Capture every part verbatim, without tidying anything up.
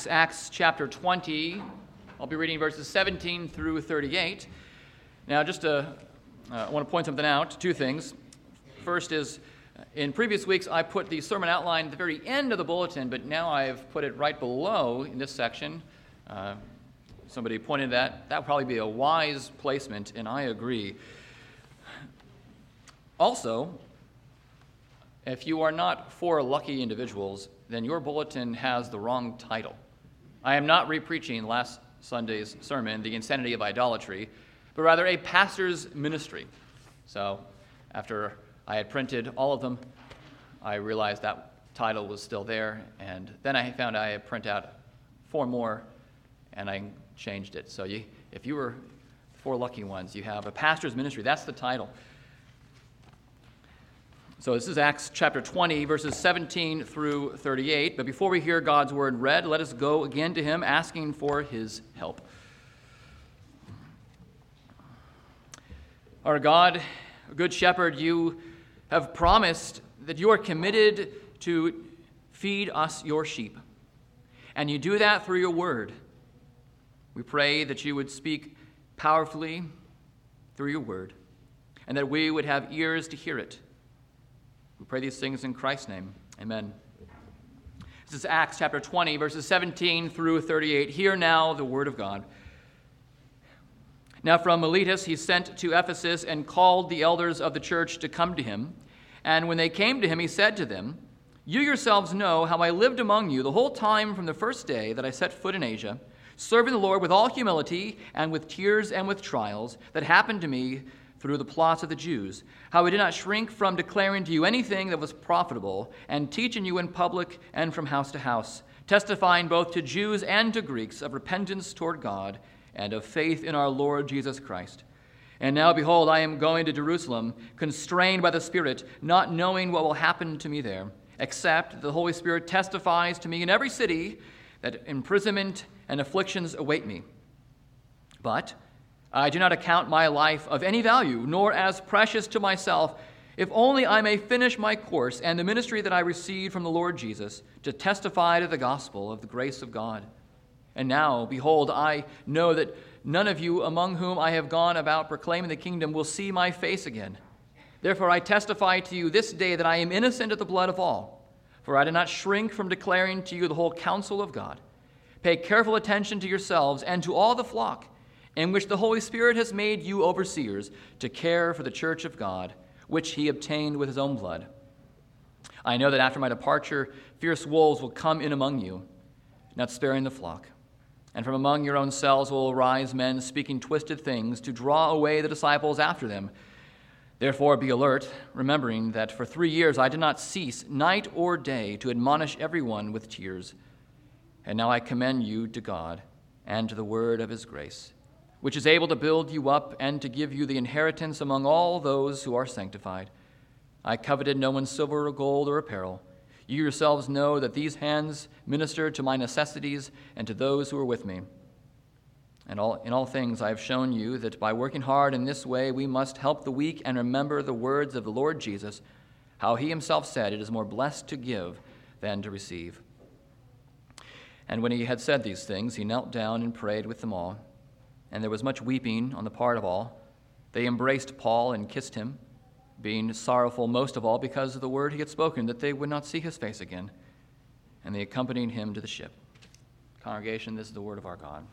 Acts, Acts chapter twenty. I'll be reading verses seventeen through thirty-eight. Now, just to, uh, I want to point something out, two things. First is, in previous weeks, I put the sermon outline at the very end of the bulletin, but now I've put it right below in this section. Uh, somebody pointed that. That would probably be a wise placement, and I agree. Also, if you are not four lucky individuals, then your bulletin has the wrong title. I am not re-preaching last Sunday's sermon, The Insanity of Idolatry, but rather a pastor's ministry. So after I had printed all of them, I realized that title was still there, and then I found I had printed out four more, and I changed it. So you, if you were four lucky ones, you have a pastor's ministry. That's the title. So this is Acts chapter twenty, verses seventeen through thirty-eight. But before we hear God's word read, let us go again to him, asking for his help. Our God, good shepherd, you have promised that you are committed to feed us, your sheep. And you do that through your word. We pray that you would speak powerfully through your word, and that we would have ears to hear it. We pray these things in Christ's name. Amen. This is Acts chapter twenty, verses seventeen through thirty-eight. Hear now the word of God. Now from Miletus he sent to Ephesus and called the elders of the church to come to him. And when they came to him, he said to them, "You yourselves know how I lived among you the whole time from the first day that I set foot in Asia, serving the Lord with all humility and with tears and with trials that happened to me through the plots of the Jews, how I did not shrink from declaring to you anything that was profitable, and teaching you in public and from house to house, testifying both to Jews and to Greeks of repentance toward God and of faith in our Lord Jesus Christ. And now, behold, I am going to Jerusalem, constrained by the Spirit, not knowing what will happen to me there, except the Holy Spirit testifies to me in every city that imprisonment and afflictions await me. But I do not account my life of any value, nor as precious to myself, if only I may finish my course and the ministry that I received from the Lord Jesus, to testify to the gospel of the grace of God. And now, behold, I know that none of you among whom I have gone about proclaiming the kingdom will see my face again. Therefore I testify to you this day that I am innocent of the blood of all, for I do not shrink from declaring to you the whole counsel of God. Pay careful attention to yourselves and to all the flock, in which the Holy Spirit has made you overseers to care for the church of God, which he obtained with his own blood. I know that after my departure, fierce wolves will come in among you, not sparing the flock. And from among your own selves will arise men speaking twisted things to draw away the disciples after them. Therefore be alert, remembering that for three years I did not cease, night or day, to admonish everyone with tears. And now I commend you to God and to the word of his grace, which is able to build you up and to give you the inheritance among all those who are sanctified. I coveted no one's silver or gold or apparel. You yourselves know that these hands ministered to my necessities and to those who were with me. And all, in all things I have shown you that by working hard in this way we must help the weak and remember the words of the Lord Jesus, how he himself said, it is more blessed to give than to receive." And when he had said these things, he knelt down and prayed with them all. And there was much weeping on the part of all. They embraced Paul and kissed him, being sorrowful most of all because of the word he had spoken, that they would not see his face again. And they accompanied him to the ship. Congregation, this is the word of our God.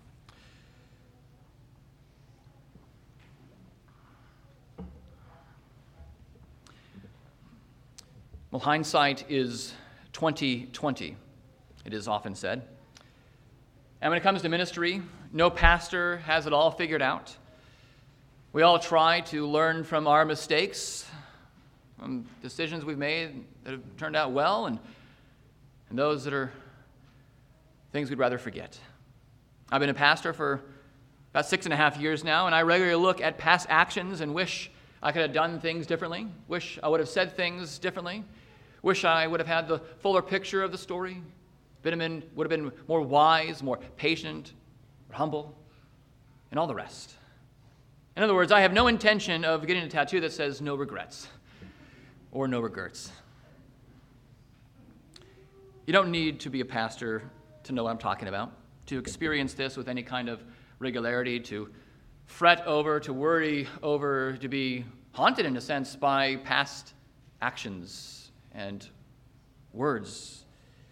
Well, hindsight is twenty twenty, it is often said. And when it comes to ministry, no pastor has it all figured out. We all try to learn from our mistakes, from decisions we've made that have turned out well, and, and those that are things we'd rather forget. I've been a pastor for about six and a half years now, and I regularly look at past actions and wish I could have done things differently, wish I would have said things differently, wish I would have had the fuller picture of the story, would have been, would have been more wise, more patient, more humble, and all the rest. In other words, I have no intention of getting a tattoo that says no regrets or no regrets. You don't need to be a pastor to know what I'm talking about, to experience this with any kind of regularity, to fret over, to worry over, to be haunted in a sense by past actions and words.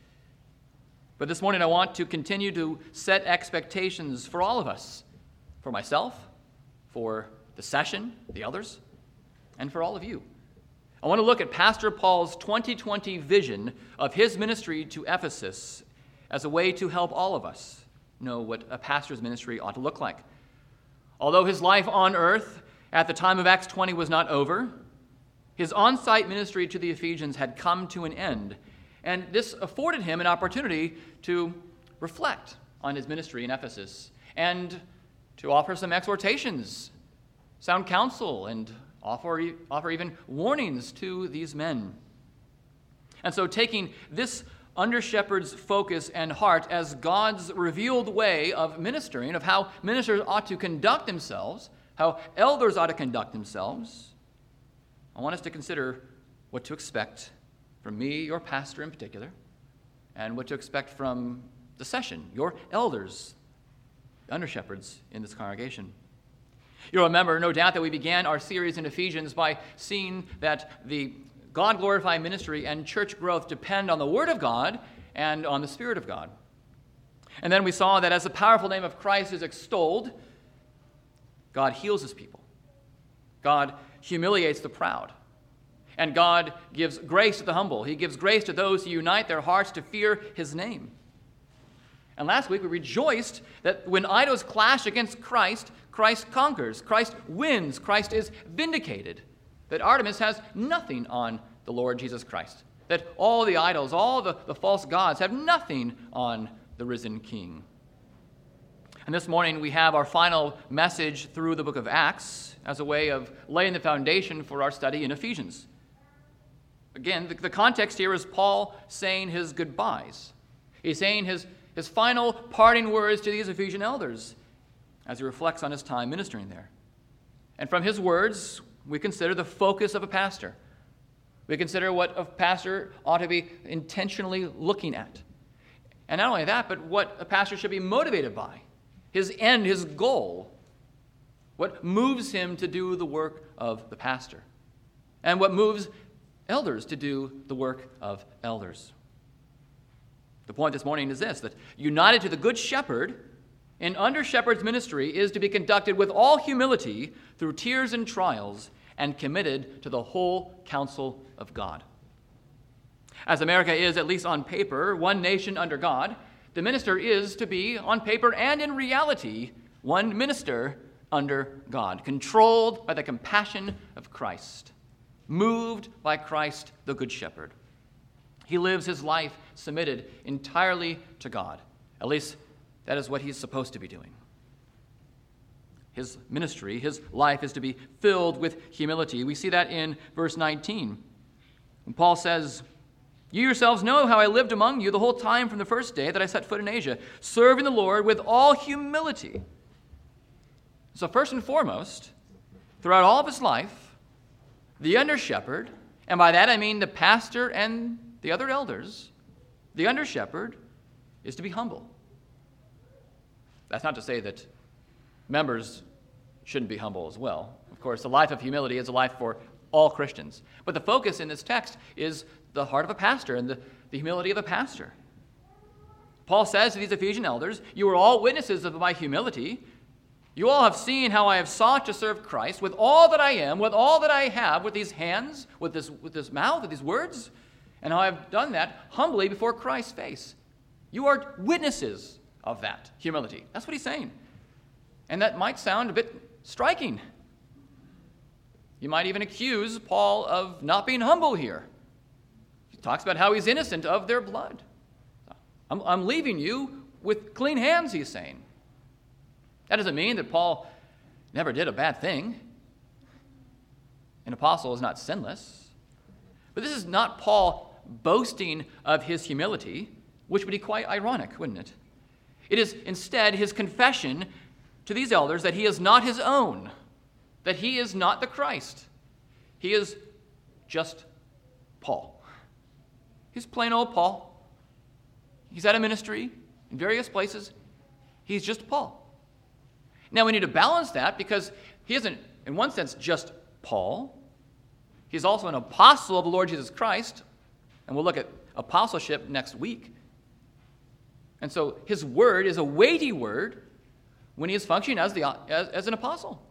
But this morning I want to continue to set expectations for all of us, for myself, for the session, the elders, and for all of you. I want to look at Pastor Paul's twenty twenty vision of his ministry to Ephesus as a way to help all of us know what a pastor's ministry ought to look like. Although his life on earth at the time of Acts twenty was not over, his on-site ministry to the Ephesians had come to an end, and this afforded him an opportunity to reflect on his ministry in Ephesus and to offer some exhortations, sound counsel, and offer, offer even warnings to these men. And so taking this under-shepherd's focus and heart as God's revealed way of ministering, of how ministers ought to conduct themselves, how elders ought to conduct themselves, I want us to consider what to expect from me, your pastor in particular, and what to expect from the session, your elders, under-shepherds in this congregation. You'll remember, no doubt, that we began our series in Ephesians by seeing that the God-glorifying ministry and church growth depend on the Word of God and on the Spirit of God. And then we saw that as the powerful name of Christ is extolled, God heals his people. God humiliates the proud. And God gives grace to the humble. He gives grace to those who unite their hearts to fear his name. And last week we rejoiced that when idols clash against Christ, Christ conquers, Christ wins, Christ is vindicated. That Artemis has nothing on the Lord Jesus Christ. That all the idols, all the, the false gods have nothing on the risen King. And this morning we have our final message through the book of Acts as a way of laying the foundation for our study in Ephesians. Again, the, the context here is Paul saying his goodbyes. He's saying his, his final parting words to these Ephesian elders as he reflects on his time ministering there. And from his words, we consider the focus of a pastor. We consider what a pastor ought to be intentionally looking at. And not only that, but what a pastor should be motivated by. His end, his goal. What moves him to do the work of the pastor. And what moves elders to do the work of elders. The point this morning is this, that united to the Good Shepherd, an under-shepherd's ministry is to be conducted with all humility through tears and trials and committed to the whole counsel of God. As America is, at least on paper, one nation under God, the minister is to be, on paper and in reality, one minister under God, controlled by the compassion of Christ, moved by Christ, the Good Shepherd. He lives his life submitted entirely to God. At least that is what he's supposed to be doing. His ministry, his life is to be filled with humility. We see that in verse nineteen. When Paul says, "You yourselves know how I lived among you the whole time from the first day that I set foot in Asia, serving the Lord with all humility." So first and foremost, throughout all of his life, the under-shepherd, and by that I mean the pastor and the other elders, the under-shepherd is to be humble. That's not to say that members shouldn't be humble as well. Of course, the life of humility is a life for all Christians. But the focus in this text is the heart of a pastor and the, the humility of a pastor. Paul says to these Ephesian elders, "You are all witnesses of my humility. You all have seen how I have sought to serve Christ with all that I am, with all that I have, with these hands, with this, with this mouth, with these words, and how I have done that humbly before Christ's face. You are witnesses of that humility." That's what he's saying. And that might sound a bit striking. You might even accuse Paul of not being humble here. He talks about how he's innocent of their blood. I'm, I'm leaving you with clean hands, he's saying. That doesn't mean that Paul never did a bad thing. An apostle is not sinless. But this is not Paul boasting of his humility, which would be quite ironic, wouldn't it? It is instead his confession to these elders that he is not his own, that he is not the Christ. He is just Paul. He's plain old Paul. He's at a ministry. In various places, he's just Paul. Now we need to balance that because he isn't, in one sense, just Paul. He's also an apostle of the Lord Jesus Christ, and we'll look at apostleship next week. And so his word is a weighty word when he is functioning as, the, as, as an apostle.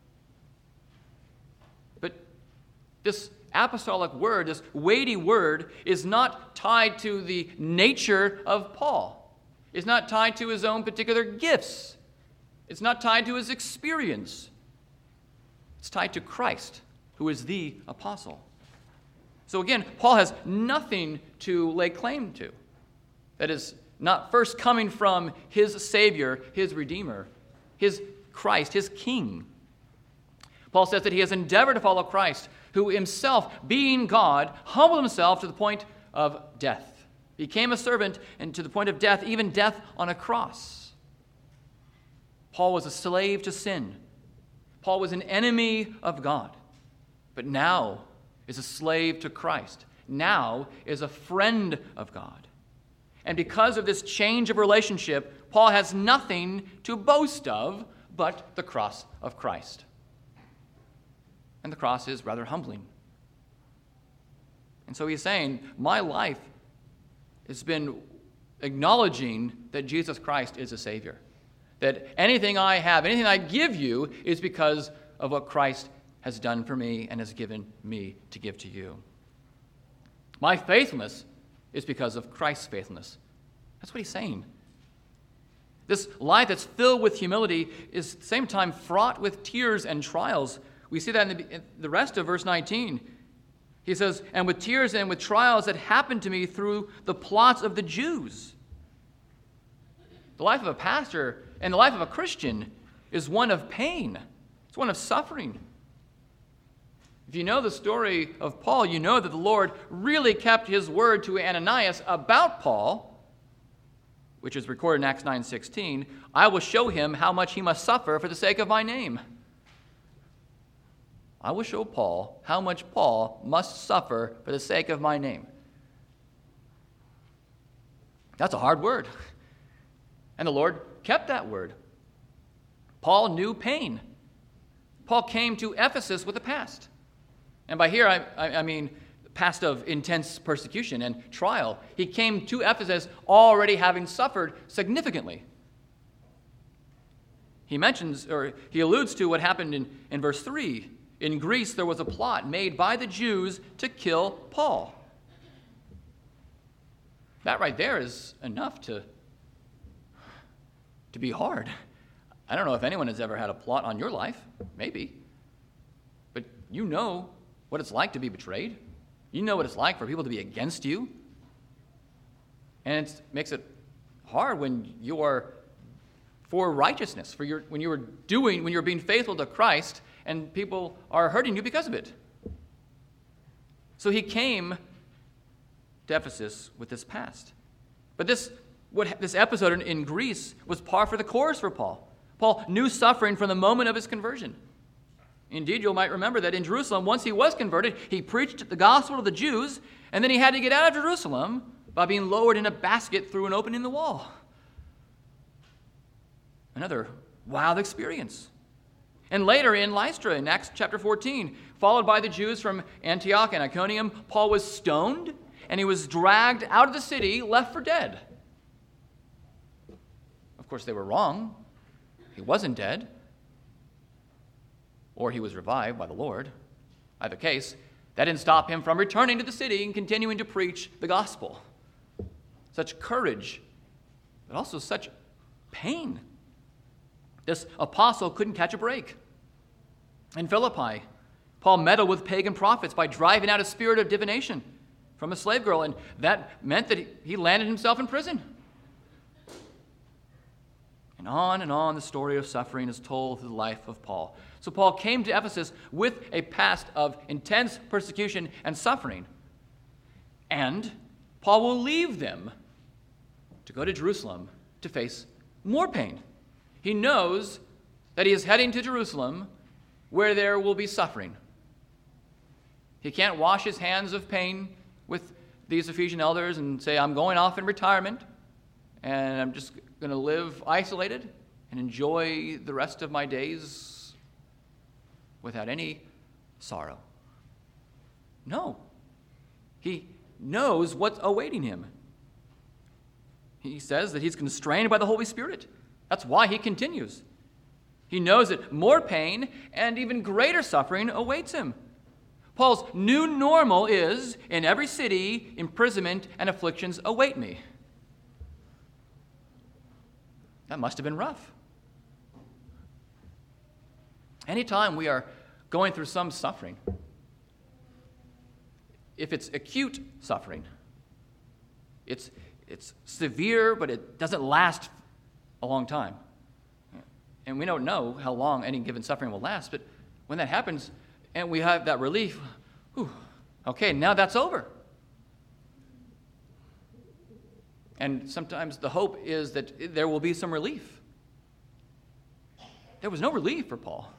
But this apostolic word, this weighty word, is not tied to the nature of Paul. It's not tied to his own particular gifts. It's not tied to his experience. It's tied to Christ, who is the apostle. So again, Paul has nothing to lay claim to. That is not first coming from his Savior, his Redeemer, his Christ, his King. Paul says that he has endeavored to follow Christ, who himself, being God, humbled himself to the point of death. He became a servant and to the point of death, even death on a cross. Paul was a slave to sin. Paul was an enemy of God, but now is a slave to Christ. Now is a friend of God. And because of this change of relationship, Paul has nothing to boast of but the cross of Christ. And the cross is rather humbling. And so he's saying, my life has been acknowledging that Jesus Christ is a Savior. That anything I have, anything I give you is because of what Christ has done for me and has given me to give to you. My faithfulness is because of Christ's faithfulness. That's what he's saying. This life that's filled with humility is at the same time fraught with tears and trials. We see that in the, in the rest of verse nineteen. He says, and with tears and with trials that happened to me through the plots of the Jews. The life of a pastor and the life of a Christian is one of pain. It's one of suffering. If you know the story of Paul, you know that the Lord really kept his word to Ananias about Paul, which is recorded in Acts nine sixteen. I will show him how much he must suffer for the sake of my name. I will show Paul how much Paul must suffer for the sake of my name. That's a hard word. And the Lord kept that word. Paul knew pain. Paul came to Ephesus with a past. And by here, I, I, I mean past of intense persecution and trial. He came to Ephesus already having suffered significantly. He mentions, or he alludes to what happened in, in verse three. In Greece, there was a plot made by the Jews to kill Paul. That right there is enough to, to be hard. I don't know if anyone has ever had a plot on your life. Maybe. But you know what it's like to be betrayed. You know what it's like for people to be against you. And it makes it hard when you are for righteousness, for your, when you are doing, when you're being faithful to Christ, and people are hurting you because of it. So he came to Ephesus with this past. But this, what, this episode in, in Greece was par for the course for Paul. Paul knew suffering from the moment of his conversion. Indeed, you might remember that in Jerusalem, once he was converted, he preached the gospel to the Jews, and then he had to get out of Jerusalem by being lowered in a basket through an opening in the wall. Another wild experience. And later in Lystra, in Acts chapter fourteen, followed by the Jews from Antioch and Iconium, Paul was stoned, and he was dragged out of the city, left for dead. Of course, they were wrong. He wasn't dead. Or he was revived by the Lord. Either case, that didn't stop him from returning to the city and continuing to preach the gospel. Such courage, but also such pain. This apostle couldn't catch a break. In Philippi, Paul meddled with pagan prophets by driving out a spirit of divination from a slave girl, and that meant that he landed himself in prison. And on and on the story of suffering is told through the life of Paul. So Paul came to Ephesus with a past of intense persecution and suffering. And Paul will leave them to go to Jerusalem to face more pain. He knows that he is heading to Jerusalem where there will be suffering. He can't wash his hands of pain with these Ephesian elders and say, I'm going off in retirement and I'm just going to live isolated and enjoy the rest of my days without any sorrow. No. He knows what's awaiting him. He says that he's constrained by the Holy Spirit. That's why he continues. He knows that more pain and even greater suffering awaits him. Paul's new normal is, in every city, imprisonment and afflictions await me. That must have been rough. Anytime we are going through some suffering, if it's acute suffering, it's, it's severe, but it doesn't last a long time. And we don't know how long any given suffering will last, but when that happens and we have that relief, whew, okay, now that's over. And sometimes the hope is that there will be some relief. There was no relief for Paul.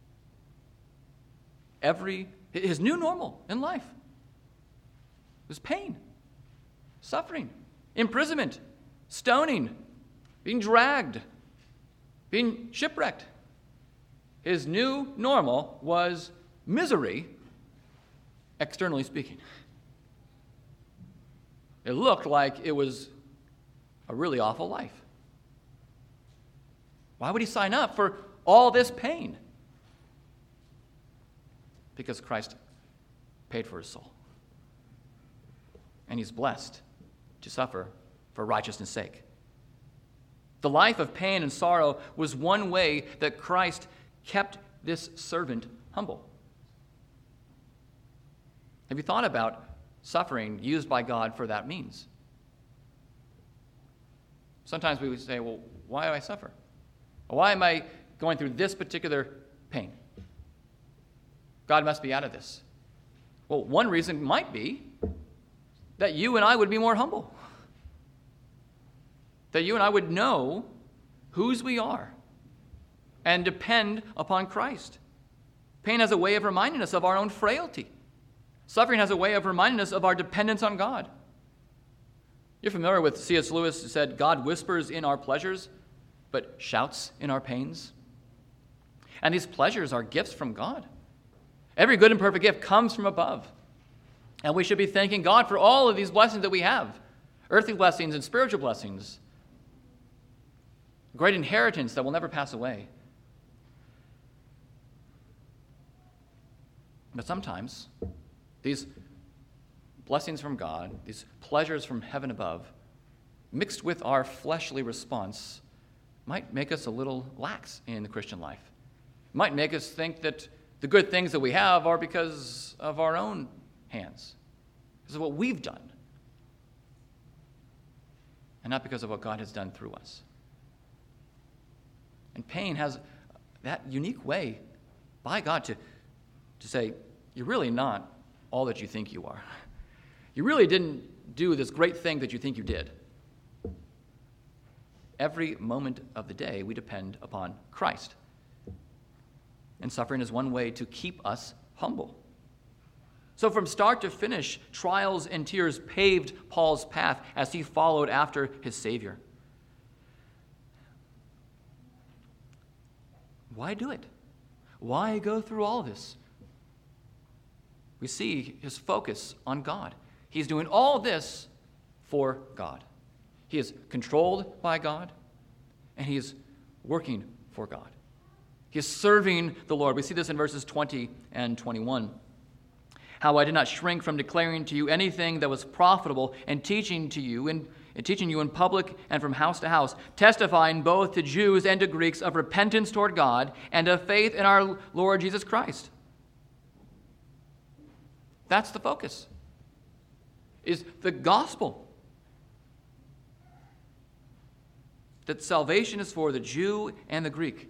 Every, his new normal in life was pain, suffering, imprisonment, stoning, being dragged, being shipwrecked. His new normal was misery, externally speaking. It looked like it was a really awful life. Why would he sign up for all this pain? Because Christ paid for his soul. And he's blessed to suffer for righteousness' sake. The life of pain and sorrow was one way that Christ kept this servant humble. Have you thought about suffering used by God for that means? Sometimes we would say, well, why do I suffer? Why am I going through this particular pain? God must be out of this. Well, one reason might be that you and I would be more humble. That you and I would know whose we are and depend upon Christ. Pain has a way of reminding us of our own frailty. Suffering has a way of reminding us of our dependence on God. You're familiar with C S Lewis, who said, God whispers in our pleasures, but shouts in our pains. And these pleasures are gifts from God. Every good and perfect gift comes from above. And we should be thanking God for all of these blessings that we have. Earthly blessings and spiritual blessings. Great inheritance that will never pass away. But sometimes these blessings from God, these pleasures from heaven above, mixed with our fleshly response, might make us a little lax in the Christian life. It might make us think that the good things that we have are because of our own hands, because of what we've done, and not because of what God has done through us. And pain has that unique way by God to, to say, you're really not all that you think you are. You really didn't do this great thing that you think you did. Every moment of the day, we depend upon Christ. And suffering is one way to keep us humble. So from start to finish, trials and tears paved Paul's path as he followed after his Savior. Why do it? Why go through all this? We see his focus on God. He's doing all this for God. He is controlled by God, and he is working for God. He is serving the Lord. We see this in verses twenty and twenty-one. How I did not shrink from declaring to you anything that was profitable and teaching to you in, and teaching you in public and from house to house, testifying both to Jews and to Greeks of repentance toward God and of faith in our Lord Jesus Christ. That's the focus, is the gospel. That salvation is for the Jew and the Greek.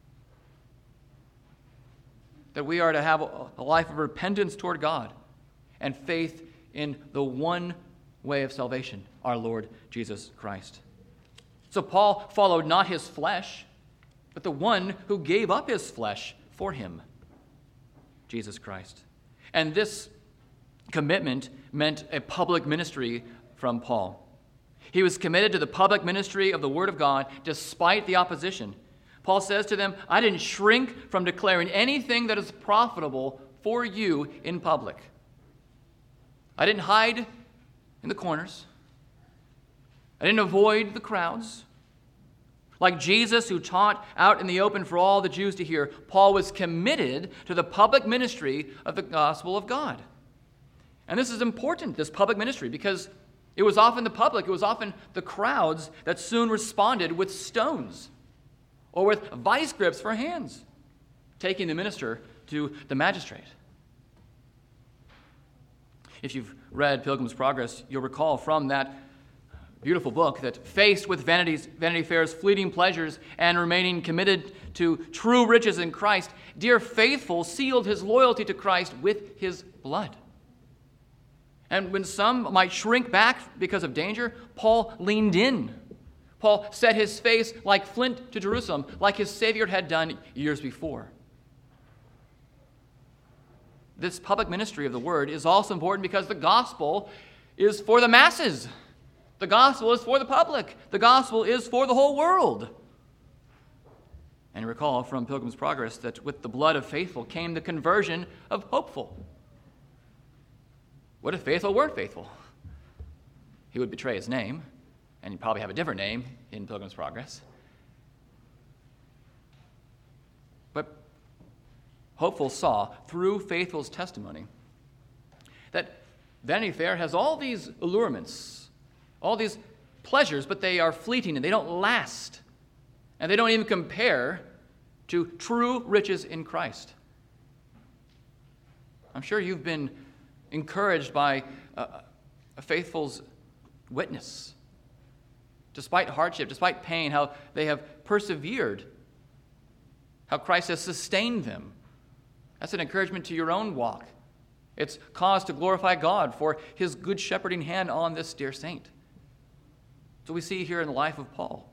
That we are to have a life of repentance toward God and faith in the one way of salvation, our Lord Jesus Christ. So Paul followed not his flesh, but the one who gave up his flesh for him, Jesus Christ. And this commitment meant a public ministry from Paul. He was committed to the public ministry of the Word of God despite the opposition. Paul says to them, I didn't shrink from declaring anything that is profitable for you in public. I didn't hide in the corners. I didn't avoid the crowds. Like Jesus, who taught out in the open for all the Jews to hear, Paul was committed to the public ministry of the gospel of God. And this is important, this public ministry, because it was often the public, it was often the crowds that soon responded with stones or with vice grips for hands, taking the minister to the magistrate. If you've read Pilgrim's Progress, you'll recall from that beautiful book that faced with vanities, Vanity Fair's fleeting pleasures and remaining committed to true riches in Christ, dear Faithful sealed his loyalty to Christ with his blood. And when some might shrink back because of danger, Paul leaned in. Paul set his face like flint to Jerusalem, like his Savior had done years before. This public ministry of the word is also important because the gospel is for the masses. The gospel is for the public. The gospel is for the whole world. And you recall from Pilgrim's Progress that with the blood of Faithful came the conversion of Hopeful. What if Faithful weren't faithful? He would betray his name, and he'd probably have a different name in Pilgrim's Progress. But Hopeful saw through Faithful's testimony that Vanity Fair has all these allurements, all these pleasures, but they are fleeting and they don't last. And they don't even compare to true riches in Christ. I'm sure you've been encouraged by uh, a Faithful's witness. Despite hardship, despite pain, how they have persevered, how Christ has sustained them. That's an encouragement to your own walk. It's cause to glorify God for his good shepherding hand on this dear saint. So we see here in the life of Paul.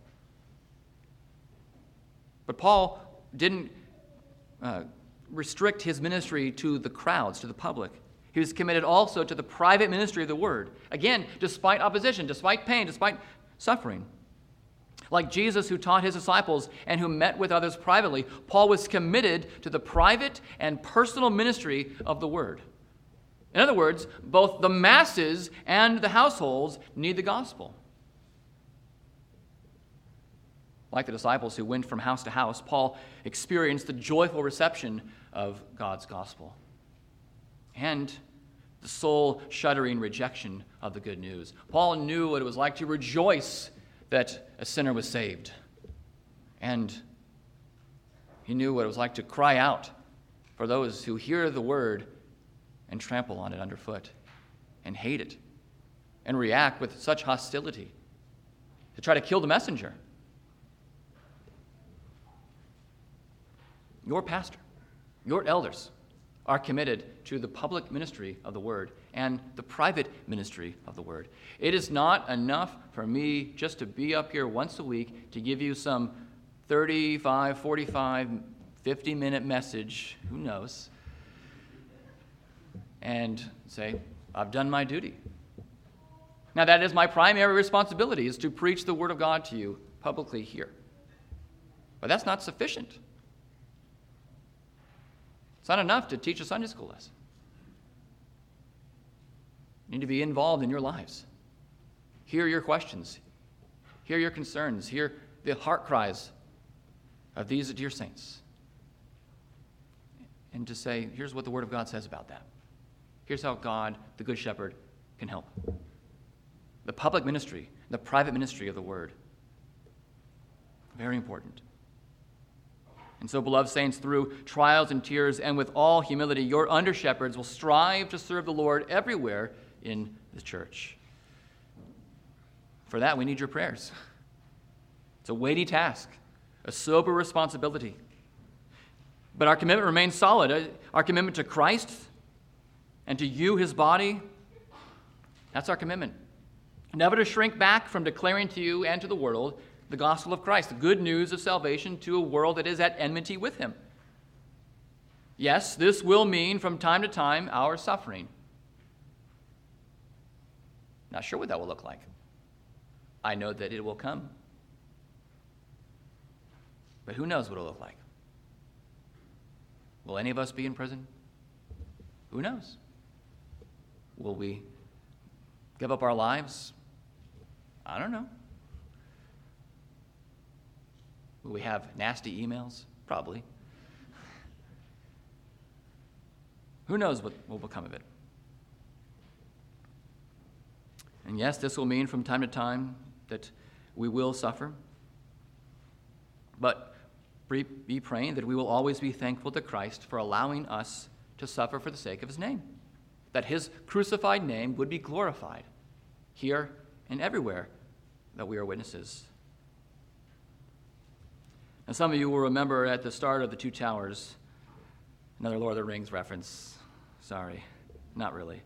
But Paul didn't uh, restrict his ministry to the crowds, to the public. He was committed also to the private ministry of the word. Again, despite opposition, despite pain, despite suffering. Like Jesus, who taught his disciples and who met with others privately, Paul was committed to the private and personal ministry of the word. In other words, both the masses and the households need the gospel. Like the disciples who went from house to house, Paul experienced the joyful reception of God's gospel and the soul-shuddering rejection of the good news. Paul knew what it was like to rejoice that a sinner was saved. And he knew what it was like to cry out for those who hear the word and trample on it underfoot and hate it and react with such hostility to try to kill the messenger. Your pastor, your elders are committed to the public ministry of the word and the private ministry of the word. It is not enough for me just to be up here once a week to give you some thirty-five, forty-five, fifty-minute message, who knows, and say, I've done my duty. Now, that is my primary responsibility, is to preach the word of God to you publicly here. But that's not sufficient. It's not enough to teach a Sunday school lesson. You need to be involved in your lives. Hear your questions. Hear your concerns. Hear the heart cries of these dear saints. And to say, here's what the Word of God says about that. Here's how God, the Good Shepherd, can help. The public ministry, the private ministry of the Word. Very important. And so, beloved saints, through trials and tears and with all humility, your under-shepherds will strive to serve the Lord everywhere in the church. For that, we need your prayers. It's a weighty task, a sober responsibility. But our commitment remains solid. Our commitment to Christ and to you, his body, that's our commitment. Never to shrink back from declaring to you and to the world the gospel of Christ, the good news of salvation to a world that is at enmity with him. Yes, this will mean from time to time our suffering. Not sure what that will look like. I know that it will come. But who knows what it'll look like? Will any of us be in prison? Who knows? Will we give up our lives? I don't know. Will we have nasty emails? Probably. Who knows what will become of it? And yes, this will mean from time to time that we will suffer. But be praying that we will always be thankful to Christ for allowing us to suffer for the sake of his name, that his crucified name would be glorified here and everywhere that we are witnesses. And some of you will remember at the start of The Two Towers, another Lord of the Rings reference. Sorry, not really.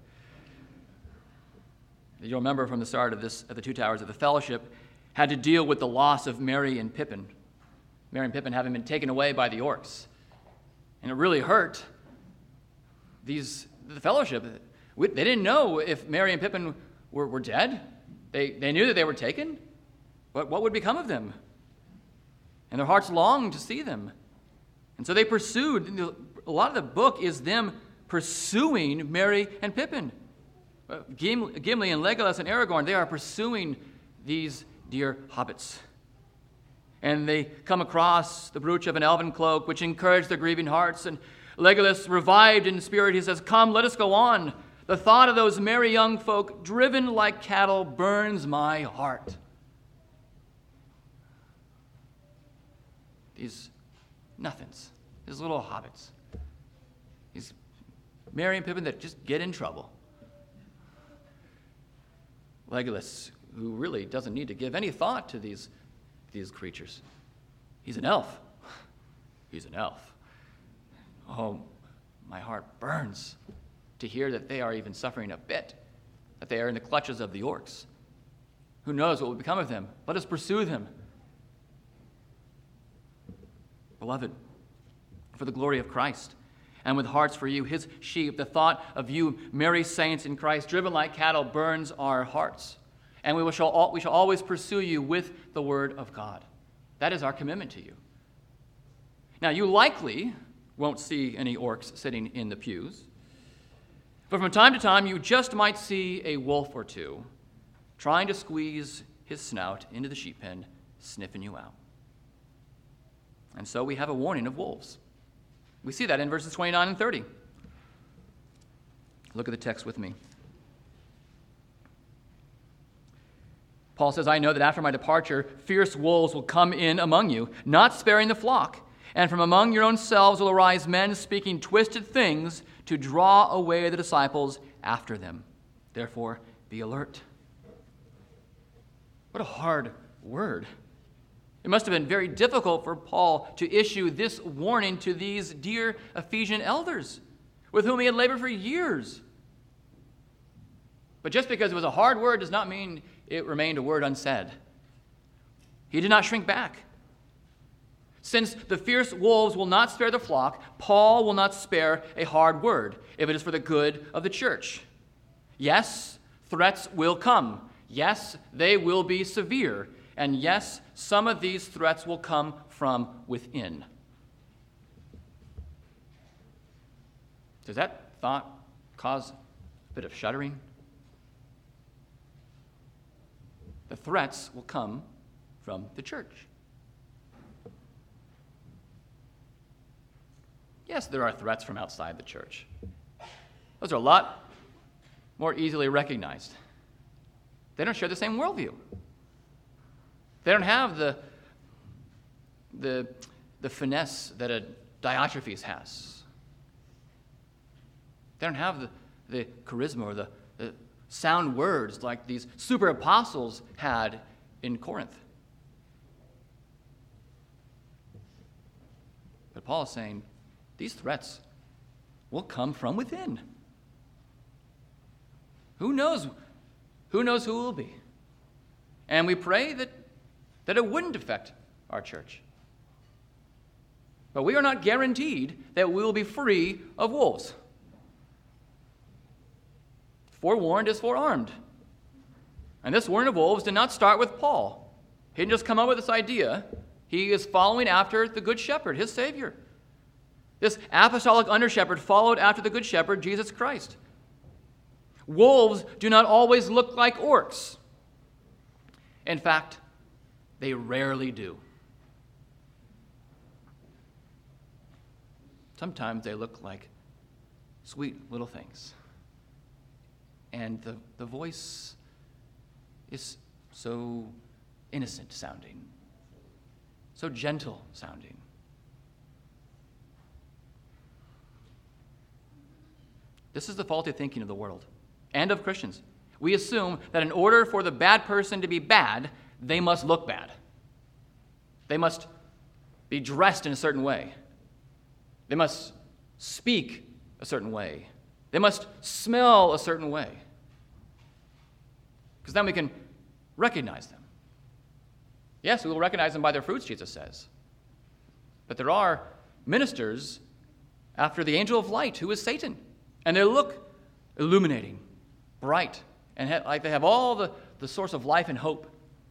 You'll remember from the start of this, of The Two Towers, that the Fellowship had to deal with the loss of Merry and Pippin. Merry and Pippin having been taken away by the orcs. And it really hurt these the Fellowship. We, they didn't know if Merry and Pippin were, were dead. They, they knew that they were taken, but what would become of them? And their hearts longed to see them. And so they pursued. A lot of the book is them pursuing Merry and Pippin. Gimli and Legolas and Aragorn, they are pursuing these dear hobbits. And they come across the brooch of an elven cloak, which encouraged their grieving hearts. And Legolas, revived in spirit, he says, "Come, let us go on. The thought of those merry young folk, driven like cattle, burns my heart." These nothings, these little hobbits, these Merry and Pippin that just get in trouble. Legolas, who really doesn't need to give any thought to these, these creatures. He's an elf. He's an elf. Oh, my heart burns to hear that they are even suffering a bit, that they are in the clutches of the orcs. Who knows what will become of them? Let us pursue them. Beloved, for the glory of Christ, and with hearts for you, his sheep, the thought of you, merry saints in Christ, driven like cattle, burns our hearts. And we, will shall, we shall always pursue you with the word of God. That is our commitment to you. Now, you likely won't see any orcs sitting in the pews, but from time to time, you just might see a wolf or two trying to squeeze his snout into the sheep pen, sniffing you out. And so we have a warning of wolves. We see that in verses twenty-nine and thirty. Look at the text with me. Paul says, "I know that after my departure, fierce wolves will come in among you, not sparing the flock. And from among your own selves will arise men speaking twisted things to draw away the disciples after them. Therefore, be alert." What a hard word. It must have been very difficult for Paul to issue this warning to these dear Ephesian elders with whom he had labored for years. But just because it was a hard word does not mean it remained a word unsaid. He did not shrink back. Since the fierce wolves will not spare the flock, Paul will not spare a hard word if it is for the good of the church. Yes, threats will come. Yes, they will be severe. And yes, some of these threats will come from within. Does that thought cause a bit of shuddering? The threats will come from the church. Yes, there are threats from outside the church. Those are a lot more easily recognized. They don't share the same worldview. They don't have the, the, the finesse that a Diotrephes has. They don't have the, the charisma or the, the sound words like these super apostles had in Corinth. But Paul is saying these threats will come from within. Who knows? Who knows who it will be? And we pray that that it wouldn't affect our church. But we are not guaranteed that we will be free of wolves. Forewarned is forearmed. And this warning of wolves did not start with Paul. He didn't just come up with this idea. He is following after the Good Shepherd, his Savior. This apostolic under-shepherd followed after the Good Shepherd, Jesus Christ. Wolves do not always look like orcs. In fact, they rarely do. Sometimes they look like sweet little things. And the, the voice is so innocent sounding, so gentle sounding. This is the faulty thinking of the world and of Christians. We assume that in order for the bad person to be bad, they must look bad. They must be dressed in a certain way. They must speak a certain way. They must smell a certain way. Because then we can recognize them. Yes, we will recognize them by their fruits, Jesus says. But there are ministers after the angel of light, who is Satan. And they look illuminating, bright, and ha- like they have all the, the source of life and hope.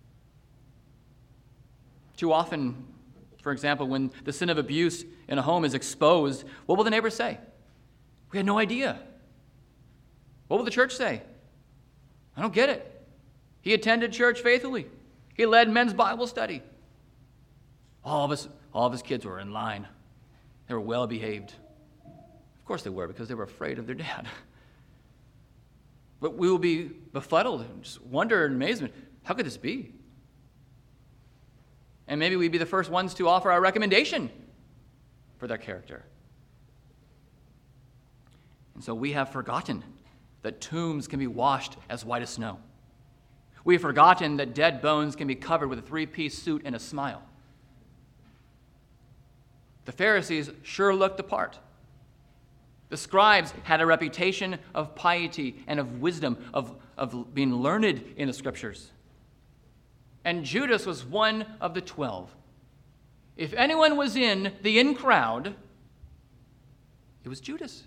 Too often, for example, when the sin of abuse in a home is exposed, what will the neighbors say? We had no idea. What will the church say? I don't get it. He attended church faithfully. He led men's Bible study. All of us, all of his kids were in line. They were well behaved. Of course they were, because they were afraid of their dad. But we will be befuddled and just wonder and amazement. How could this be? And maybe we'd be the first ones to offer our recommendation for their character. And so we have forgotten that tombs can be washed as white as snow. We have forgotten that dead bones can be covered with a three-piece suit and a smile. The Pharisees sure looked the part. The scribes had a reputation of piety and of wisdom, of, of being learned in the scriptures. And Judas was one of the twelve. If anyone was in the in crowd, it was Judas.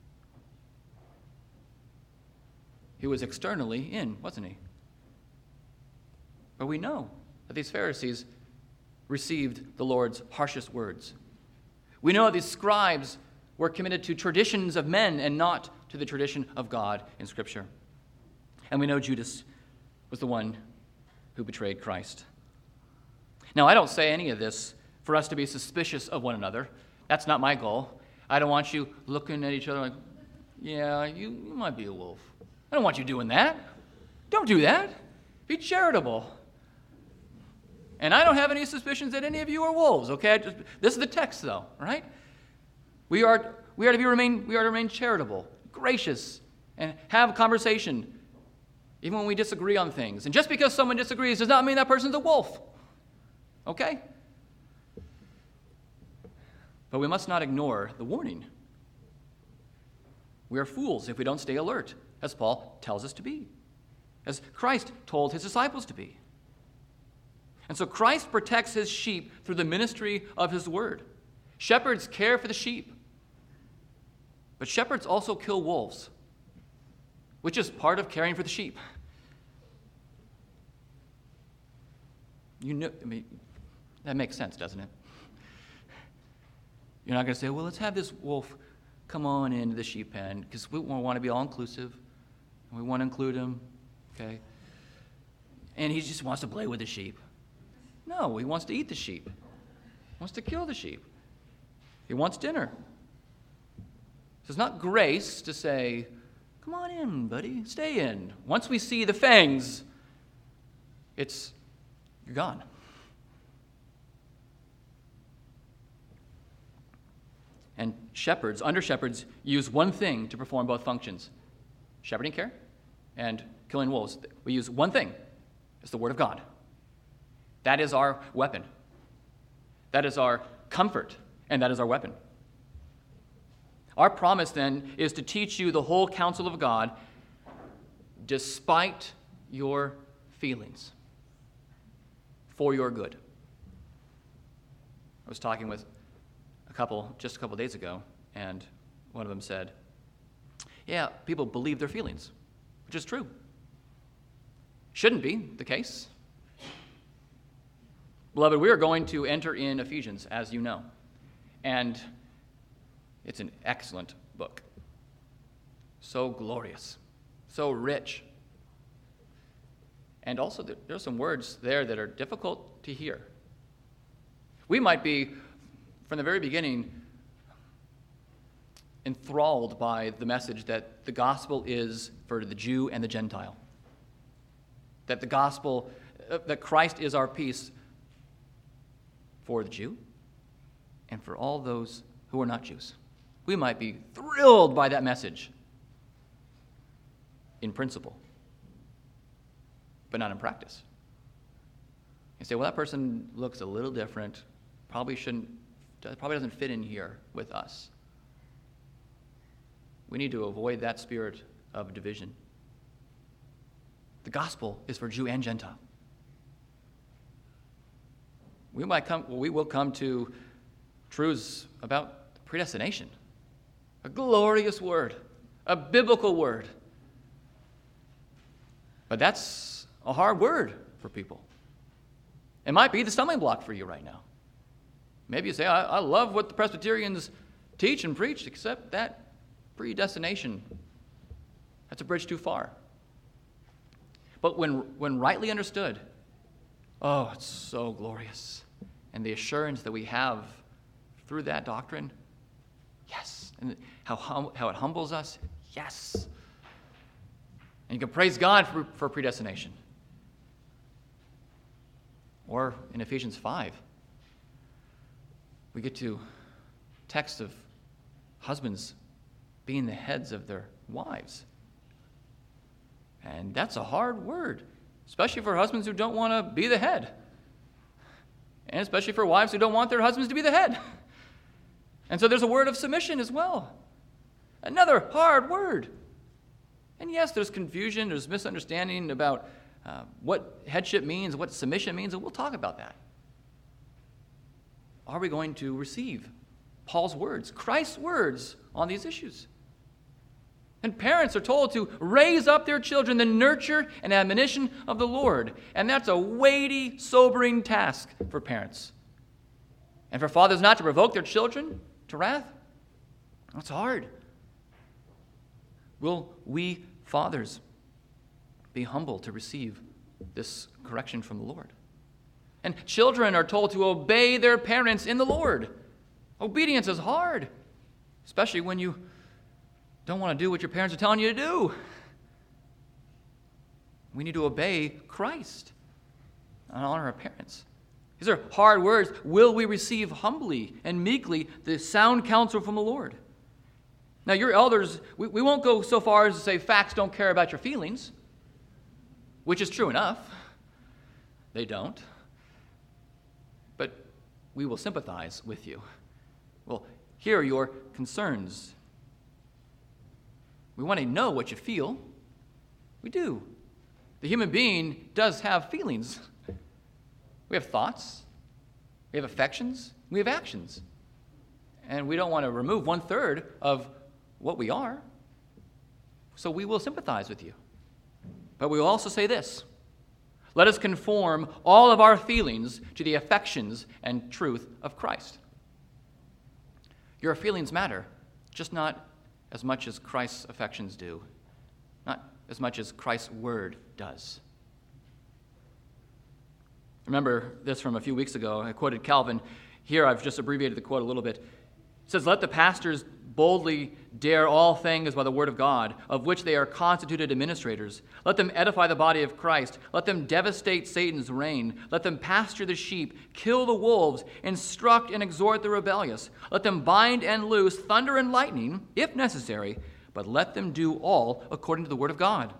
He was externally in, wasn't he? But we know that these Pharisees received the Lord's harshest words. We know that these scribes were committed to traditions of men and not to the tradition of God in Scripture. And we know Judas was the one who betrayed Christ. Now, I don't say any of this for us to be suspicious of one another. That's not my goal. I don't want you looking at each other like, yeah, you, you might be a wolf. I don't want you doing that. Don't do that. Be charitable. And I don't have any suspicions that any of you are wolves, okay? Just, this is the text, though, right? We are, we are to be remain, we are to remain charitable, gracious, and have a conversation, even when we disagree on things. And just because someone disagrees does not mean that person's a wolf, okay? But we must not ignore the warning. We are fools if we don't stay alert, as Paul tells us to be, as Christ told his disciples to be. And so Christ protects his sheep through the ministry of his word. Shepherds care for the sheep, but shepherds also kill wolves, which is part of caring for the sheep. You know, I mean, that makes sense, doesn't it? You're not going to say, well, let's have this wolf come on into the sheep pen, because we want to be all-inclusive, and we want to include him, okay? And he just wants to play with the sheep. No, he wants to eat the sheep. He wants to kill the sheep. He wants dinner. So it's not grace to say, come on in, buddy, stay in. Once we see the fangs, it's, you're gone. And shepherds, under-shepherds, use one thing to perform both functions. Shepherding care and killing wolves. We use one thing. It's the Word of God. That is our weapon. That is our comfort, and that is our weapon. Our promise, then, is to teach you the whole counsel of God despite your feelings, for your good. I was talking with a couple just a couple days ago, and one of them said, yeah, people believe their feelings, which is true. Shouldn't be the case. Beloved, we are going to enter in Ephesians, as you know. And it's an excellent book. So glorious. So rich. And also, there are some words there that are difficult to hear. We might be, from the very beginning, enthralled by the message that the gospel is for the Jew and the Gentile. That the gospel, uh, that Christ is our peace for the Jew and for all those who are not Jews. We might be thrilled by that message in principle, but not in practice. You say, well, that person looks a little different, probably shouldn't, probably doesn't fit in here with us. We need to avoid that spirit of division. The gospel is for Jew and Gentile. We might come, well, we will come to truths about predestination. A glorious word, a biblical word. But that's a hard word for people. It might be the stumbling block for you right now. Maybe you say, I, I love what the Presbyterians teach and preach, except that predestination, that's a bridge too far. But when, when rightly understood, oh, it's so glorious. And the assurance that we have through that doctrine, yes. And how, hum, how it humbles us, yes. And you can praise God for, for predestination. Or in Ephesians five, we get to text of husbands being the heads of their wives. And that's a hard word, especially for husbands who don't want to be the head. And especially for wives who don't want their husbands to be the head. And so there's a word of submission as well. Another hard word. And yes, there's confusion, there's misunderstanding about uh, what headship means, what submission means, and we'll talk about that. Are we going to receive Paul's words, Christ's words on these issues? And parents are told to raise up their children in the nurture and admonition of the Lord. And that's a weighty, sobering task for parents. And for fathers not to provoke their children to wrath, that's hard. Will we fathers be humble to receive this correction from the Lord? And children are told to obey their parents in the Lord. Obedience is hard, especially when you don't want to do what your parents are telling you to do. We need to obey Christ and honor our parents. These are hard words. Will we receive humbly and meekly the sound counsel from the Lord? Now, your elders, we, we won't go so far as to say facts don't care about your feelings, which is true enough. They don't. But we will sympathize with you. Well, here are your concerns. We want to know what you feel. We do. The human being does have feelings. We have thoughts. We have affections. We have actions. And we don't want to remove one third of what we are. So we will sympathize with you. But we will also say this. Let us conform all of our feelings to the affections and truth of Christ. Your feelings matter, just not as much as Christ's affections do, not as much as Christ's word does. Remember this from a few weeks ago. I quoted Calvin. Here I've just abbreviated the quote a little bit. It says, let the pastors boldly dare all things by the word of God, of which they are constituted administrators. Let them edify the body of Christ. Let them devastate Satan's reign. Let them pasture the sheep, kill the wolves, instruct and exhort the rebellious. Let them bind and loose thunder and lightning, if necessary, but let them do all according to the word of God.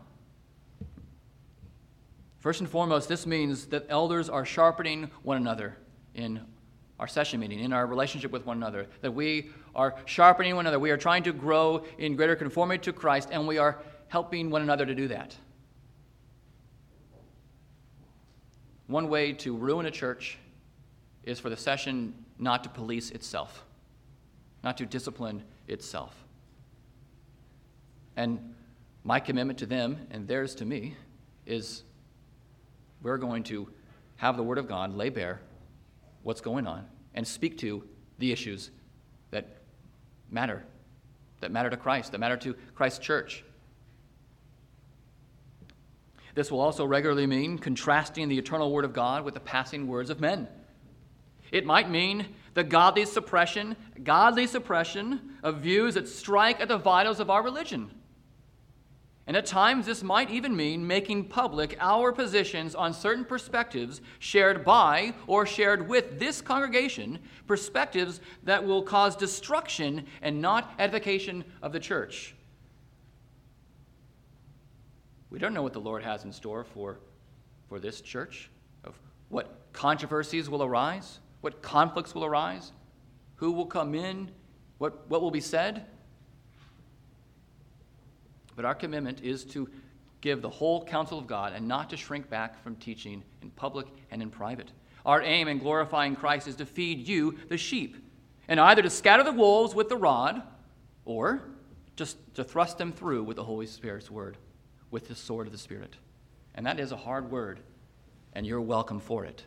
First and foremost, this means that elders are sharpening one another in our session meeting, in our relationship with one another, that we are sharpening one another. We are trying to grow in greater conformity to Christ, and we are helping one another to do that. One way to ruin a church is for the session not to police itself, not to discipline itself. And my commitment to them and theirs to me is we're going to have the Word of God lay bare what's going on and speak to the issues that matter, that matter to Christ, that matter to Christ's church. This will also regularly mean contrasting the eternal Word of God with the passing words of men. It might mean the godly suppression, godly suppression of views that strike at the vitals of our religion. And at times, this might even mean making public our positions on certain perspectives shared by or shared with this congregation, perspectives that will cause destruction and not edification of the church. We don't know what the Lord has in store for, for this church, of what controversies will arise, what conflicts will arise, who will come in, what, what will be said. But our commitment is to give the whole counsel of God and not to shrink back from teaching in public and in private. Our aim in glorifying Christ is to feed you, the sheep, and either to scatter the wolves with the rod or just to thrust them through with the Holy Spirit's word, with the sword of the Spirit. And that is a hard word, and you're welcome for it.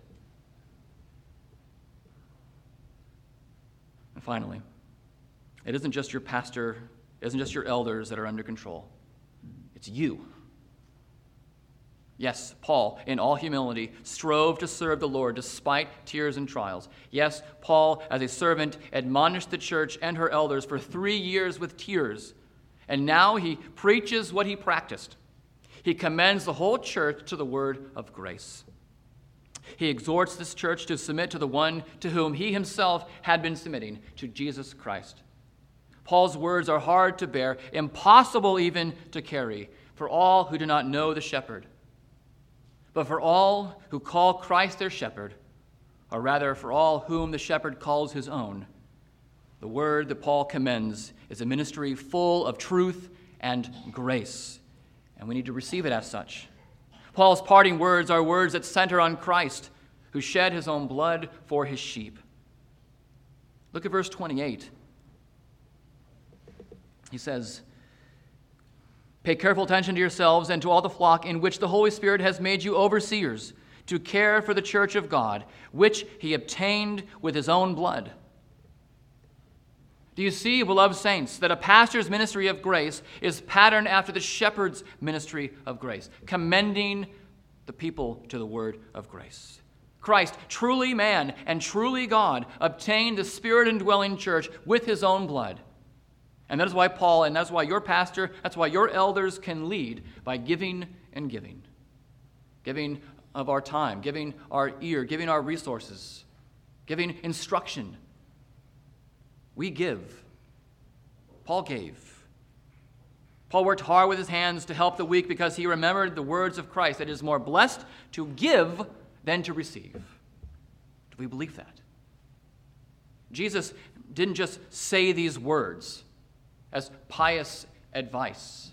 And finally, it isn't just your pastor, it isn't just your elders that are under control. It's you. Yes, Paul, in all humility, strove to serve the Lord despite tears and trials. Yes, Paul, as a servant, admonished the church and her elders for three years with tears. And now he preaches what he practiced. He commends the whole church to the word of grace. He exhorts this church to submit to the one to whom he himself had been submitting, to Jesus Christ. Paul's words are hard to bear, impossible even to carry, for all who do not know the shepherd. But for all who call Christ their shepherd, or rather for all whom the shepherd calls his own, the word that Paul commends is a ministry full of truth and grace, and we need to receive it as such. Paul's parting words are words that center on Christ, who shed his own blood for his sheep. Look at verse twenty-eight. He says, "Pay careful attention to yourselves and to all the flock in which the Holy Spirit has made you overseers, to care for the church of God, which he obtained with his own blood." Do you see, beloved saints, that a pastor's ministry of grace is patterned after the shepherd's ministry of grace, commending the people to the word of grace? Christ, truly man and truly God, obtained the Spirit-indwelling church with his own blood. And that is why Paul, and that's why your pastor, that's why your elders can lead by giving and giving. Giving of our time, giving our ear, giving our resources, giving instruction. We give. Paul gave. Paul worked hard with his hands to help the weak because he remembered the words of Christ, that it is more blessed to give than to receive. Do we believe that? Jesus didn't just say these words as pious advice.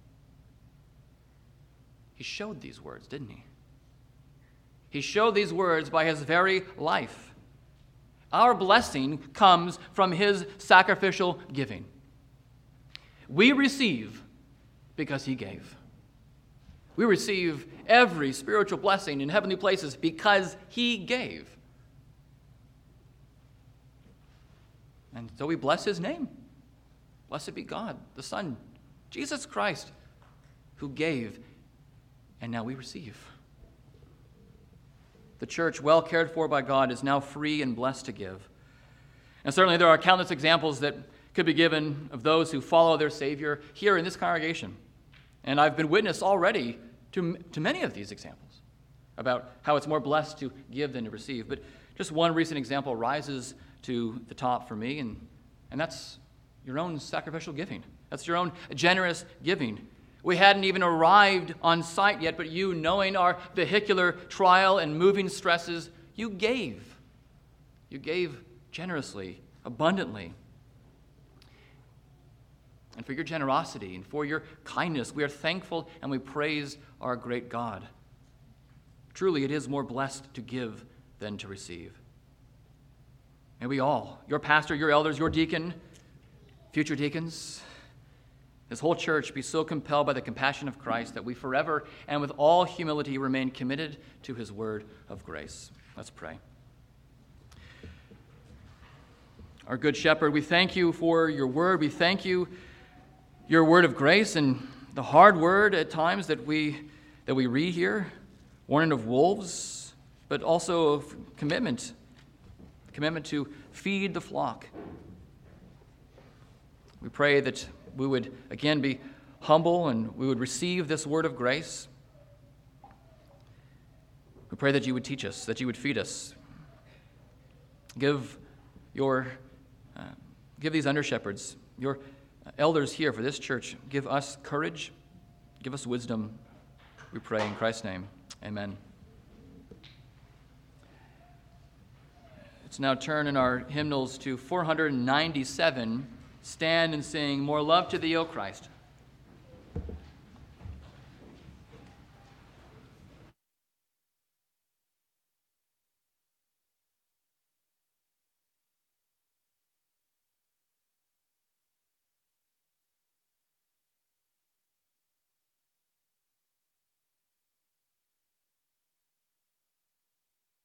He showed these words, didn't he? He showed these words by his very life. Our blessing comes from his sacrificial giving. We receive because he gave. We receive every spiritual blessing in heavenly places because he gave. And so we bless his name. Blessed be God, the Son, Jesus Christ, who gave, and now we receive. The church, well cared for by God, is now free and blessed to give. And certainly there are countless examples that could be given of those who follow their Savior here in this congregation. And I've been witness already to, to many of these examples about how it's more blessed to give than to receive. But just one recent example rises to the top for me, and, and that's your own sacrificial giving. That's your own generous giving. We hadn't even arrived on site yet, but you, knowing our vehicular trial and moving stresses, you gave. You gave generously, abundantly. And for your generosity and for your kindness, we are thankful and we praise our great God. Truly, it is more blessed to give than to receive. May we all, your pastor, your elders, your deacon, future deacons, this whole church be so compelled by the compassion of Christ that we forever and with all humility remain committed to his word of grace. Let's pray. Our good shepherd, we thank you for your word. We thank you, your word of grace, and the hard word at times that we that we read here, warning of wolves, but also of commitment, commitment to feed the flock. We pray that we would again be humble and we would receive this word of grace. We pray that you would teach us, that you would feed us. Give your uh, give these under shepherds, your elders here for this church, give us courage, give us wisdom. We pray in Christ's name. Amen. Let's now turn in our hymnals to four hundred ninety-seven. Stand and sing, More Love to Thee, O Christ.